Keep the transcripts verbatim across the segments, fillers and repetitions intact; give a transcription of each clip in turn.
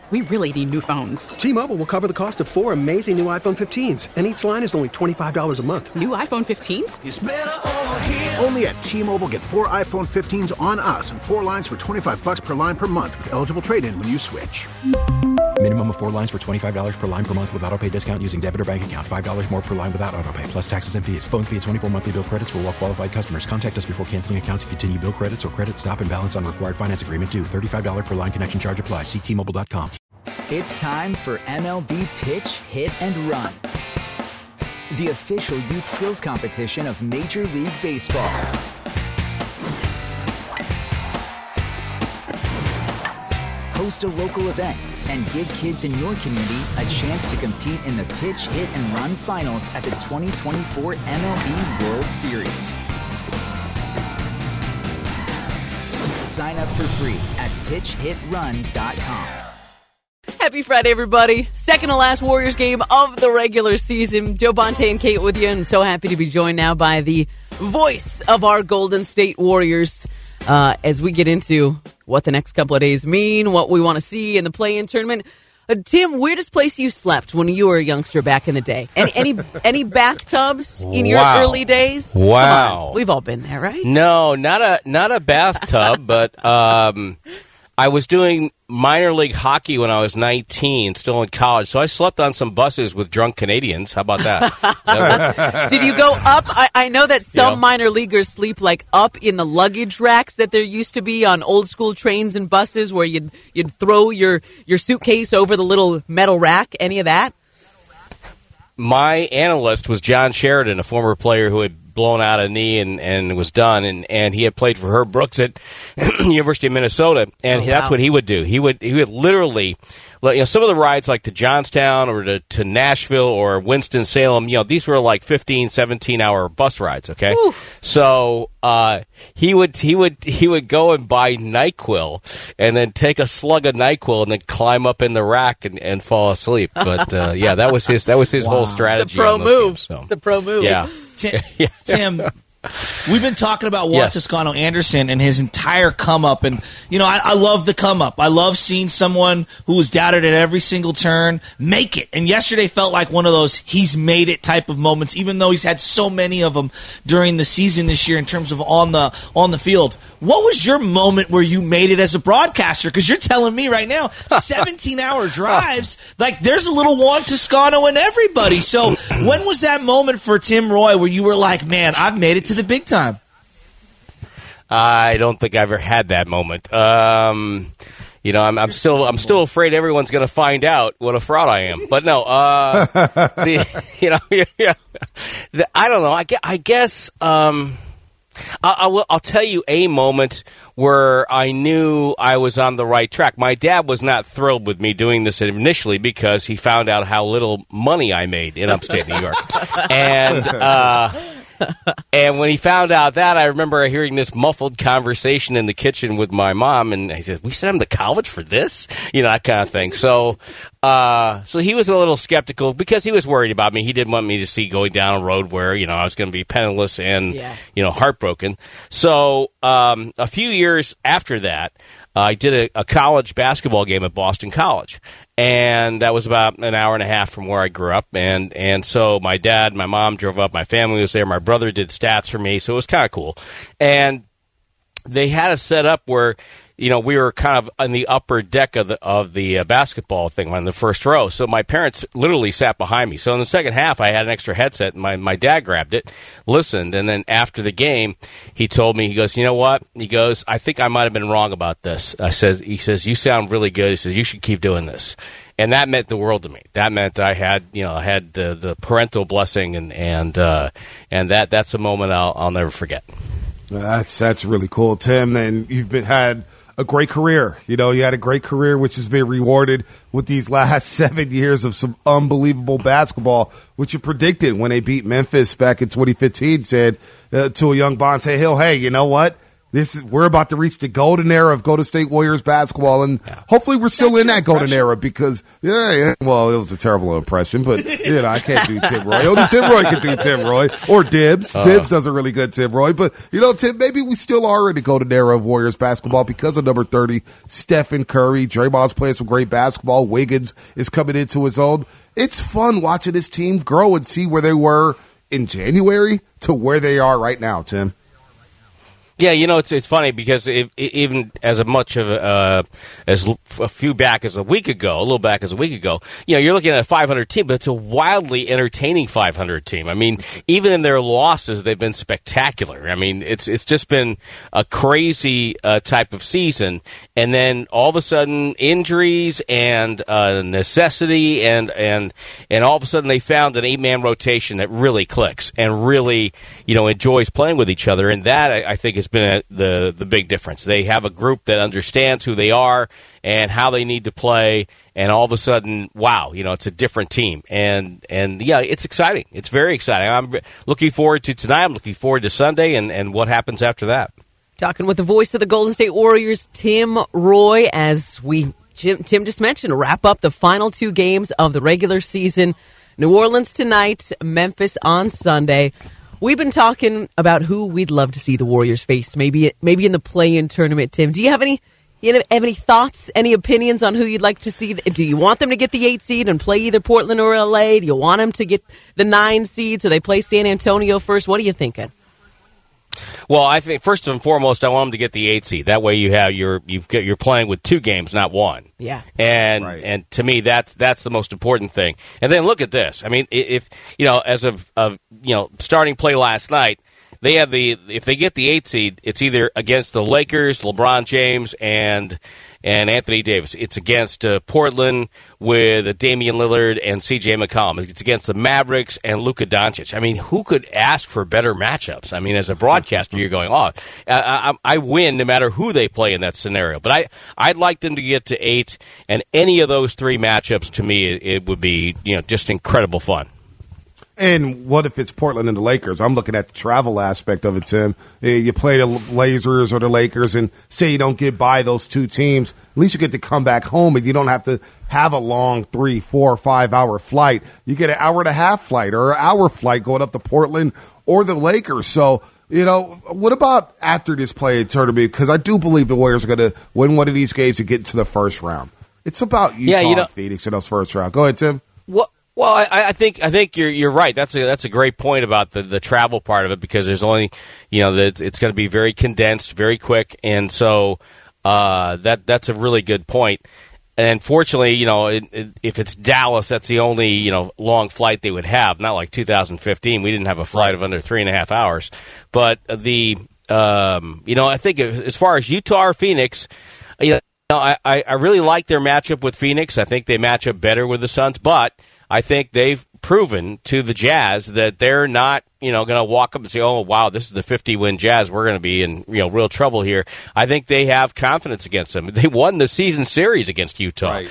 we really need new phones. T-Mobile will cover the cost of four amazing new iPhone fifteens, and each line is only twenty-five dollars a month. New iPhone fifteens? It's better over here. Only at T-Mobile, get four iPhone fifteens on us and four lines for twenty-five dollars per line per month with eligible trade-in when you switch. Minimum of four lines for twenty-five dollars per line per month with autopay discount using debit or bank account. five dollars more per line without autopay, plus taxes and fees. Phone fee at twenty-four monthly bill credits for well-qualified customers. Contact us before canceling account to continue bill credits or credit stop and balance on required finance agreement due. thirty-five dollars per line connection charge applies. See T Mobile dot com. It's time for M L B Pitch, Hit, and Run, the official youth skills competition of Major League Baseball. Host a local event and give kids in your community a chance to compete in the Pitch, Hit, and Run finals at the twenty twenty-four M L B World Series. Sign up for free at pitch hit run dot com. Happy Friday, everybody. Second to last Warriors game of the regular season. Joe Bonte and Kate with you, and so happy to be joined now by the voice of our Golden State Warriors uh, as we get into what the next couple of days mean, what we want to see in the play-in tournament. Uh, Tim, weirdest place you slept when you were a youngster back in the day? Any any, any bathtubs in your Wow. early days? Wow. We've all been there, right? No, not a not a bathtub, but um, I was doing minor league hockey when I was nineteen, still in college. So I slept on some buses with drunk Canadians. How about that? that Did you go up? I, I know that some You know? minor leaguers sleep like up in the luggage racks that there used to be on old school trains and buses where you'd you'd throw your, your suitcase over the little metal rack. Any of that? My analyst was John Sheridan, a former player who had blown out a knee and, and was done, and, and he had played for Herb Brooks at University of Minnesota, and Oh, that's wow. what he would do. He would he would literally, you know, some of the rides like to Johnstown or to, to Nashville or Winston-Salem, you know, these were like fifteen, seventeen hour bus rides, okay? Whew. So uh, he would he would he would go and buy NyQuil and then take a slug of NyQuil and then climb up in the rack and, and fall asleep. But uh, yeah, that was his that was his whole strategy. It's a pro on those move. games, so. It's a pro move. Yeah. Tim, Yeah. Tim, we've been talking about Juan Yes. Toscano Anderson and his entire come up, and you know I, I love the come up. I love seeing someone who was doubted at every single turn make it. And yesterday felt like one of those he's made it type of moments, even though he's had so many of them during the season this year in terms of on the on the field. What was your moment where you made it as a broadcaster? Because you're telling me right now, seventeen hour drives, like there's a little Juan Toscano in everybody. So when was that moment for Tim Roy where you were like, man, I've made it to the big time? I don't think I ever had that moment. Um, you know, I'm, I'm still I'm still afraid everyone's going to find out what a fraud I am. But no, uh, the, you know, yeah, the, I don't know. I guess, I guess um, I, I will, I'll tell you a moment where I knew I was on the right track. My dad was not thrilled with me doing this initially because he found out how little money I made in upstate New York, and. Uh, And when he found out that, I remember hearing this muffled conversation in the kitchen with my mom, and he said, "We sent him to college for this?" You know, that kind of thing. So, uh, so he was a little skeptical because he was worried about me. He didn't want me to see going down a road where, you know, I was going to be penniless and, Yeah. you know, heartbroken. So, um, a few years after that, uh, I did a, a college basketball game at Boston College. And that was about an hour and a half from where I grew up. And, and so my dad, my mom drove up, my family was there, my brother did stats for me, so it was kind of cool. And they had us set up where, you know, we were kind of on the upper deck of the of the uh, basketball thing on the first row. So my parents literally sat behind me. So in the second half, I had an extra headset, and my, my dad grabbed it, listened, and then after the game, he told me, he goes, "You know what?" He goes, "I think I might have been wrong about this." I says, he says, "You sound really good." He says, "You should keep doing this." And that meant the world to me. That meant I had, you know, I had the, the parental blessing, and and uh, and that that's a moment I'll I'll never forget. That's that's really cool, Tim. And you've been had a great career. You know, you had a great career, which has been rewarded with these last seven years of some unbelievable basketball, which you predicted when they beat Memphis back in twenty fifteen. Said uh, to a young Bonte Hill, "Hey, you know what? This is we're about to reach the golden era of Golden State Warriors basketball, and yeah. hopefully we're still That's in that golden era because yeah, yeah, well, it was a terrible impression, but you know I can't do Tim Roy. Only Tim Roy can do Tim Roy or Dibs. Uh, Dibs does a really good Tim Roy, but you know Tim, maybe we still are in the golden era of Warriors basketball because of number thirty, Stephen Curry. Draymond's playing some great basketball. Wiggins is coming into his own. It's fun watching this team grow and see where they were in January to where they are right now, Tim. Yeah, you know, it's it's funny because if, even as a much of a, uh, as a few back as a week ago, a little back as a week ago, you know, you're looking at a five hundred team, but it's a wildly entertaining five hundred team. I mean, even in their losses, they've been spectacular. I mean, it's it's just been a crazy uh, type of season, and then all of a sudden, injuries and uh, necessity, and and and all of a sudden, they found an eight man rotation that really clicks and really, you know, enjoys playing with each other, and that I, I think is been a, the the big difference. They have a group that understands who they are and how they need to play, and all of a sudden, wow, you know, it's a different team. And, and yeah, it's exciting. It's very exciting. I'm looking forward to tonight. I'm looking forward to Sunday and, and what happens after that. Talking with the voice of the Golden State Warriors, Tim Roy, as we, Jim, Tim just mentioned, wrap up the final two games of the regular season. New Orleans tonight, Memphis on Sunday. We've been talking about who we'd love to see the Warriors face, maybe maybe in the play-in tournament. Tim, do you have any you know, have any thoughts, any opinions on who you'd like to see? Do you want them to get the eight seed and play either Portland or L A? Do you want them to get the nine seed so they play San Antonio first? What are you thinking? Well, I think first and foremost, I want them to get the eight seed. That way, you have your you've got, you're playing with two games, not one. Yeah, and right. and to me, that's that's the most important thing. And then look at this. I mean, if you know, as of, of you know, starting play last night, they have the if they get the eight seed, it's either against the Lakers, LeBron James, and and Anthony Davis. It's against uh, Portland with uh, Damian Lillard and C J McCollum. It's against the Mavericks and Luka Doncic. I mean, who could ask for better matchups? I mean, as a broadcaster, you're going, oh, I, I, I win no matter who they play in that scenario. But I, I'd like them to get to eight, and any of those three matchups, to me, it, it would be, you know, just incredible fun. And what if it's Portland and the Lakers? I'm looking at the travel aspect of it, Tim. You play the Blazers or the Lakers and say you don't get by those two teams. At least you get to come back home and you don't have to have a long three, four, five-hour flight. You get an hour and a half flight or an hour flight going up to Portland or the Lakers. So, you know, what about after this play in tournament? Because I do believe the Warriors are going to win one of these games and get into the first round. It's about Utah yeah, you know, and Phoenix in those first round. Go ahead, Tim. What? Well, I, I think I think you're you're right. That's a that's a great point about the, the travel part of it because there's only you know that it's going to be very condensed, very quick, and so uh, that that's a really good point. And fortunately, you know, it, it, if it's Dallas, that's the only you know long flight they would have. Not like two thousand fifteen, we didn't have a flight of under three and a half hours. But the um, you know, I think as far as Utah or Phoenix, you know, I I really like their matchup with Phoenix. I think they match up better with the Suns, but I think they've proven to the Jazz that they're not, you know, going to walk up and say, "Oh, wow, this is the fifty-win Jazz. We're going to be in, you know, real trouble here." I think they have confidence against them. They won the season series against Utah, right.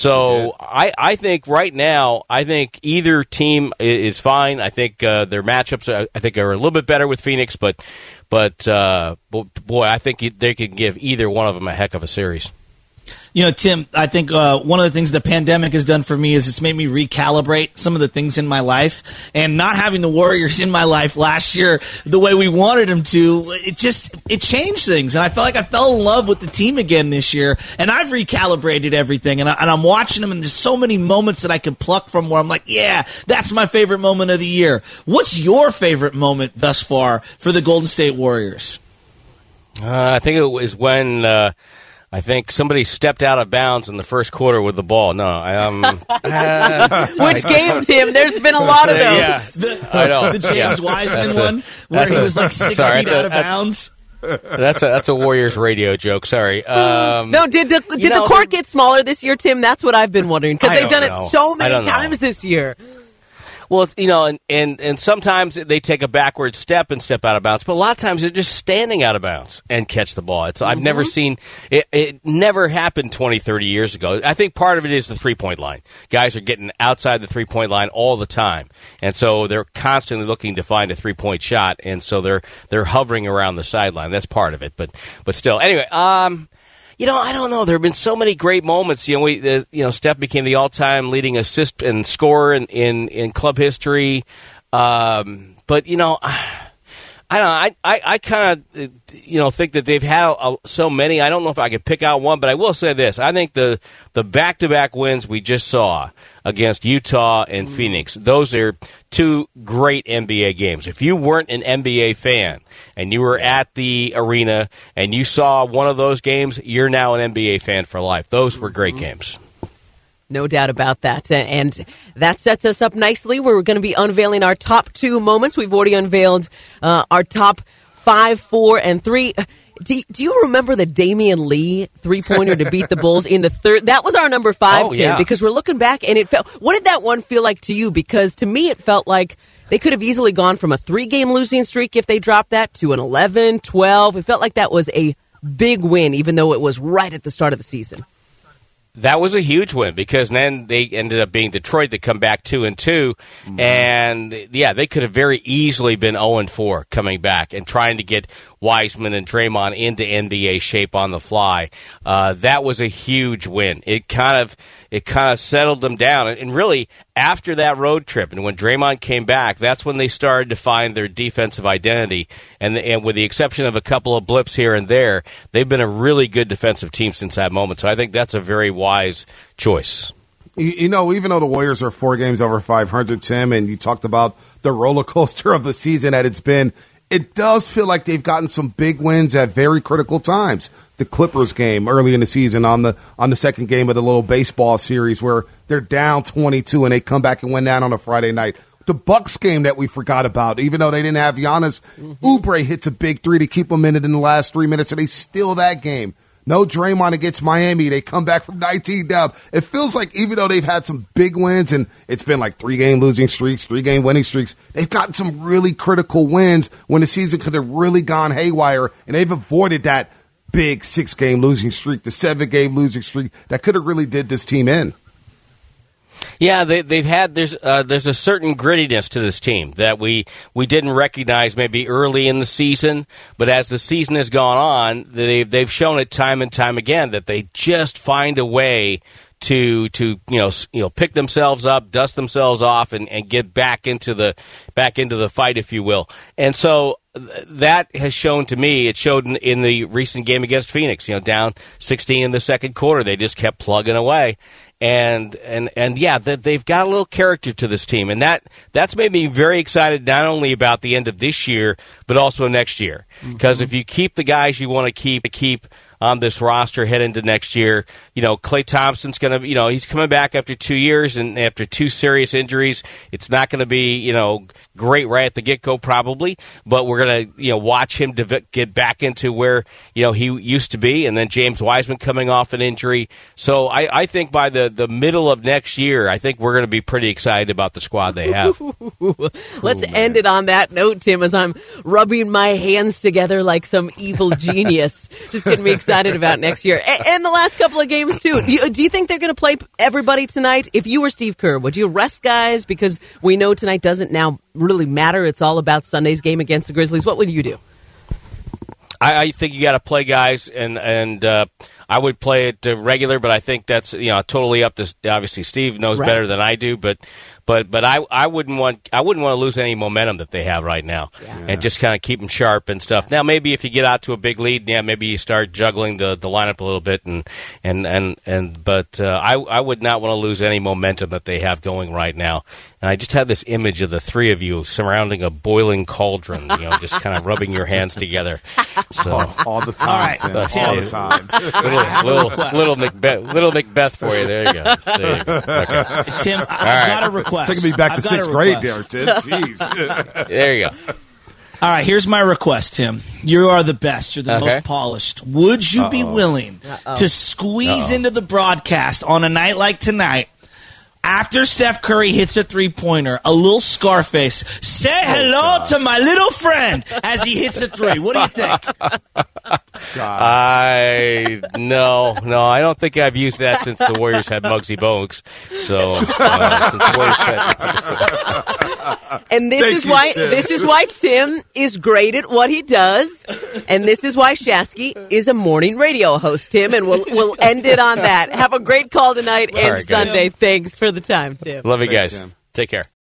So I, I think right now, I think either team is fine. I think uh, their matchups, I think, are a little bit better with Phoenix, but, but uh, boy, I think they could give either one of them a heck of a series. You know, Tim, I think uh, one of the things the pandemic has done for me is it's made me recalibrate some of the things in my life. And not having the Warriors in my life last year the way we wanted them to, it just it changed things. And I felt like I fell in love with the team again this year. And I've recalibrated everything. And, I, and I'm watching them, and there's so many moments that I can pluck from where I'm like, yeah, that's my favorite moment of the year. What's your favorite moment thus far for the Golden State Warriors? Uh, I think it was when... Uh I think somebody stepped out of bounds in the first quarter with the ball. No, I um. uh, Which game, Tim? The's been a lot of those. Yeah, the, I know. The James yeah. Wiseman that's one, a, where he a, was like six sorry, feet out a, of bounds. That's a that's a Warriors radio joke. Sorry. Um, no, did the did know, the court get smaller this year, Tim? That's what I've been wondering because they've done know. it so many times know. this year. Well, you know, and, and, and sometimes they take a backward step and step out of bounds, but a lot of times they're just standing out of bounds and catch the ball. It's, I've mm-hmm. never seen it, it never happened twenty, thirty years ago. I think part of it is the three-point line. Guys are getting outside the three-point line all the time, and so they're constantly looking to find a three-point shot, and so they're they're hovering around the sideline. That's part of it, but but still. Anyway, um, you know, I don't know. There have been so many great moments. You know, we, the, you know, Steph became the all-time leading assist and scorer in, in, in club history. Um, but you know, I don't know. I, I, I kind of, you know, think that they've had a, so many. I don't know if I could pick out one, but I will say this. I think the, the back-to-back wins we just saw against Utah and mm. Phoenix, those are two great N B A games. If you weren't an N B A fan and you were at the arena and you saw one of those games, you're now an N B A fan for life. Those were great mm-hmm. games. No doubt about that. And that sets us up nicely. We're going to be unveiling our top two moments. We've already unveiled uh, our top five, four, and three. Do, do you remember the Damian Lee three-pointer to beat the Bulls in the third? That was our number five, oh, Tim, yeah. because we're looking back, and it felt. What did that one feel like to you? Because to me, it felt like they could have easily gone from a three-game losing streak if they dropped that to an eleven, twelve. It felt like that was a big win, even though it was right at the start of the season. That was a huge win because then they ended up being Detroit that come back two and two, mm-hmm. and yeah, they could have very easily been zero and four coming back and trying to get Wiseman and Draymond into N B A shape on the fly. Uh, that was a huge win. It kind of it kind of settled them down, and really after that road trip, and when Draymond came back, that's when they started to find their defensive identity. And, and with the exception of a couple of blips here and there, they've been a really good defensive team since that moment. So I think that's a very wise choice. You, you know, even though the Warriors are four games over five hundred, Tim, and you talked about the roller coaster of the season that it's been, it does feel like they've gotten some big wins at very critical times. The Clippers game early in the season on the on the second game of the little baseball series where they're down twenty-two and they come back and win that on a Friday night. The Bucks game that we forgot about, even though they didn't have Giannis, mm-hmm. Oubre hits a big three to keep them in it in the last three minutes, and they steal that game. No Draymond against Miami. They come back from nineteen down. It feels like even though they've had some big wins and it's been like three-game losing streaks, three-game winning streaks, they've gotten some really critical wins when the season could have really gone haywire, and they've avoided that big six-game losing streak, the seven-game losing streak that could have really did this team in. Yeah, they, they've had there's uh, there's a certain grittiness to this team that we we didn't recognize maybe early in the season, but as the season has gone on, they've they've shown it time and time again that they just find a way to to you know you know pick themselves up, dust themselves off, and, and get back into the back into the fight, if you will. And so that has shown to me, it showed in, in the recent game against Phoenix, you know, down sixteen in the second quarter. They just kept plugging away. And, and, and yeah, they've got a little character to this team. And that, that's made me very excited not only about the end of this year, but also next year. Because mm-hmm. if you keep the guys you want to keep, keep on this roster head into next year, you know, Klay Thompson's going to, you know, he's coming back after two years and after two serious injuries. It's not going to be, you know, great right at the get-go probably, but we're going to, you know, watch him div- get back into where, you know, he used to be. And then James Wiseman coming off an injury. So I, I think by the, the middle of next year, I think we're going to be pretty excited about the squad they have. Let's cool, end it on that note, Tim, as I'm rubbing my hands together like some evil genius. Just getting me excited about next year. And, and the last couple of games, too. Do you, do you think they're going to play everybody tonight? If you were Steve Kerr, would you rest guys? Because we know tonight doesn't now really matter. It's all about Sunday's game against the Grizzlies. What would you do? I, I think you got to play guys, and and uh, I would play it uh, regular, but I think that's you know totally up to obviously Steve knows right. better than I do, but but but I, I wouldn't want I wouldn't want to lose any momentum that they have right now, yeah. and just kind of keep them sharp and stuff. Now maybe if you get out to a big lead, yeah, maybe you start juggling the, the lineup a little bit, and and and, and but uh, I I would not want to lose any momentum that they have going right now. And I just had this image of the three of you surrounding a boiling cauldron, you know, just kind of rubbing your hands together. So all, all the time, all, right, Tim, Tim. all the time. little, little, little Macbeth, little Macbeth for you. There you go. There you go. Okay. Tim, I've right. got a request. Taking me back I've to sixth grade there, Tim. Jeez. There you go. All right, here's my request, Tim. You are the best. You're the okay. most polished. Would you Uh-oh. be willing Uh-oh. to squeeze Uh-oh. into the broadcast on a night like tonight after Steph Curry hits a three-pointer, a little Scarface, say hello to my little friend as he hits a three. What do you think? I no, no, I don't think I've used that since the Warriors had Muggsy Bogues. So, uh, since the Warriors had- and this Thank is you, why Tim. this is why Tim is great at what he does, and this is why Shasky is a morning radio host. Tim, and we'll we'll end it on that. Have a great call tonight and right, guys. Sunday. Thanks for the time, Tim. Love you Thanks, guys. Tim. Take care.